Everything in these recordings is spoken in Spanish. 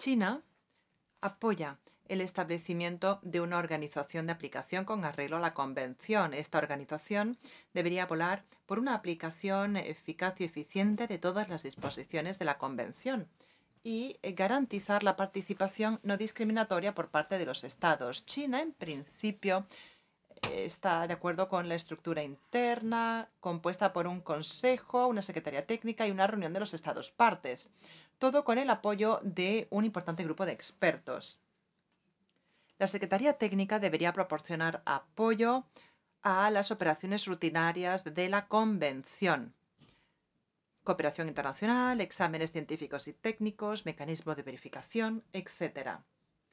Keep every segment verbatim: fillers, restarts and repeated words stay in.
China apoya el establecimiento de una organización de aplicación con arreglo a la Convención. Esta organización debería volar por una aplicación eficaz y eficiente de todas las disposiciones de la Convención y garantizar la participación no discriminatoria por parte de los Estados. China, en principio, está de acuerdo con la estructura interna, compuesta por un consejo, una secretaría técnica y una reunión de los Estados partes, todo con el apoyo de un importante grupo de expertos. La Secretaría Técnica debería proporcionar apoyo a las operaciones rutinarias de la Convención, cooperación internacional, exámenes científicos y técnicos, mecanismo de verificación, etcétera.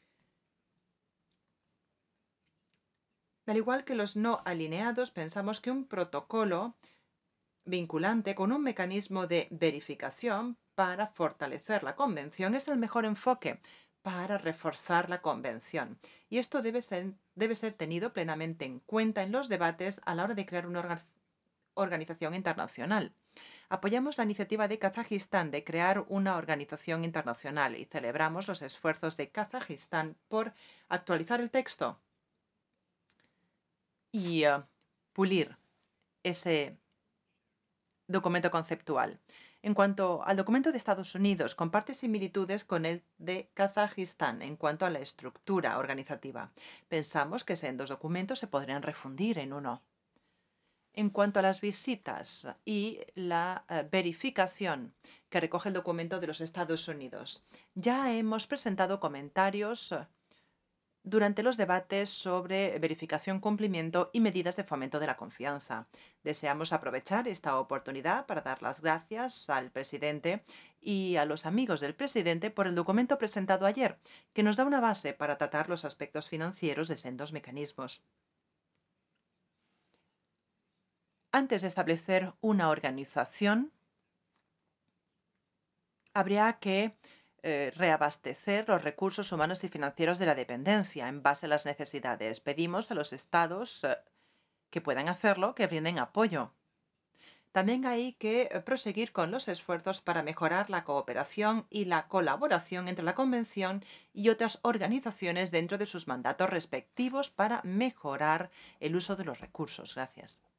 Al igual que los no alineados, pensamos que un protocolo vinculante con un mecanismo de verificación para fortalecer la Convención es el mejor enfoque para reforzar la Convención. Y esto debe ser, debe ser tenido plenamente en cuenta en los debates a la hora de crear una orga- organización internacional. Apoyamos la iniciativa de Kazajistán de crear una organización internacional y celebramos los esfuerzos de Kazajistán por actualizar el texto y uh, pulir ese documento conceptual. En cuanto al documento de Estados Unidos, comparte similitudes con el de Kazajistán en cuanto a la estructura organizativa. Pensamos que esos dos documentos se podrían refundir en uno. En cuanto a las visitas y la uh, verificación que recoge el documento de los Estados Unidos, ya hemos presentado comentarios uh, durante los debates sobre verificación, cumplimiento y medidas de fomento de la confianza. Deseamos aprovechar esta oportunidad para dar las gracias al presidente y a los amigos del presidente por el documento presentado ayer, que nos da una base para tratar los aspectos financieros de sendos mecanismos. Antes de establecer una organización, habría que eh, reabastecer los recursos humanos y financieros de la dependencia en base a las necesidades. Pedimos a los estados eh, que puedan hacerlo, que brinden apoyo. También hay que eh, proseguir con los esfuerzos para mejorar la cooperación y la colaboración entre la Convención y otras organizaciones dentro de sus mandatos respectivos para mejorar el uso de los recursos. Gracias.